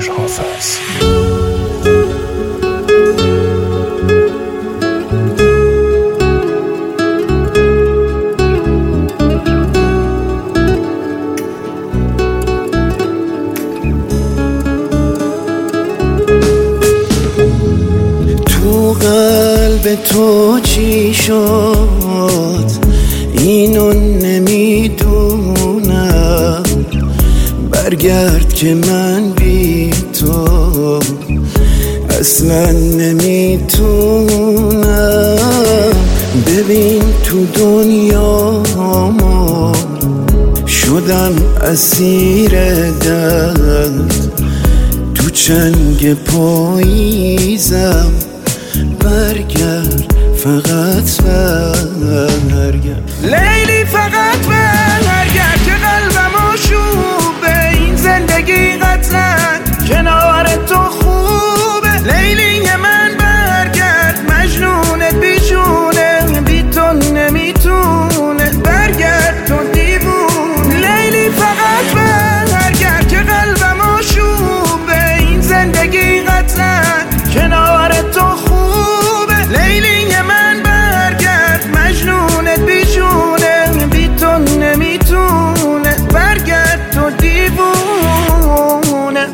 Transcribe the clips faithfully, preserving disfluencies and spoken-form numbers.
امیرحافظ. تو قلب تو چی شد اینو نمیدونم، برگرد که من بی تو اصلا نمیتونم. ببین تو دنیا ما شدم اسیر درد، تو چنگ پاییزم، برگرد فقط برگرد لیلی، فقط برگرد که قلبم آشوبه، این زندگی قطعا کنار تو خوبه. لیلی من برگرد، مجنونت بیچونه، بی تو نمیتونه، برگرد تو دیوونه. لیلی فقط برگرد که قلبم آشوبه، این زندگی قطعا کنار تو خوبه. لیلی من برگرد، مجنونت بیچونه، بی تو نمیتونه، برگرد تو دیوونه.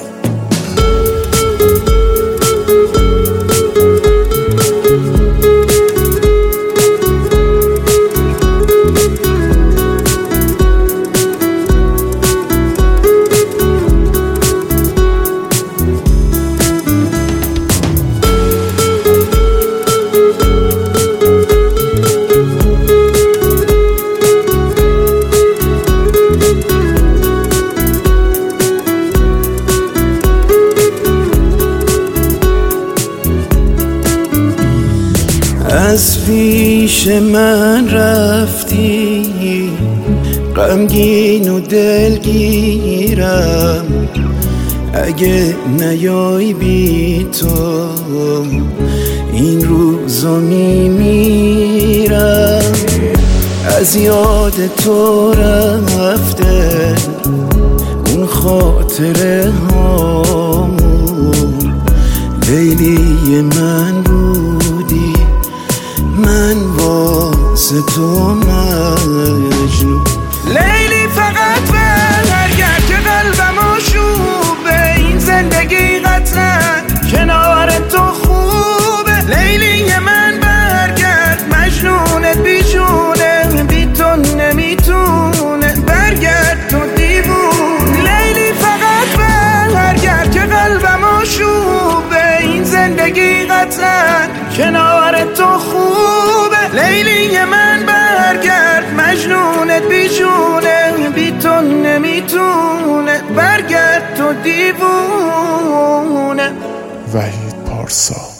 از پیش من رفتی، غمگین و دلگیرم، اگه نیای بی تو این روزا میمیرم. از یاد تو رفته اون خاطره هامون، لیلی من بودی، من واسه تو مجنون. لیلی فقط برگرد که قلبم آشوبه، این زندگی قطعا کنار تو خوبه. لیلی من برگرد، مجنونت بیچونه، بی تو نمیتونه، برگرد تو دیوونه. لیلی فقط برگرد که قلبم آشوبه، این زندگی قطعا کنار تو خوبه. لیلی من برگرد، مجنونت بیچونه، بی تو نمیتونه، برگرد تو دیوونه. وحید پارسا.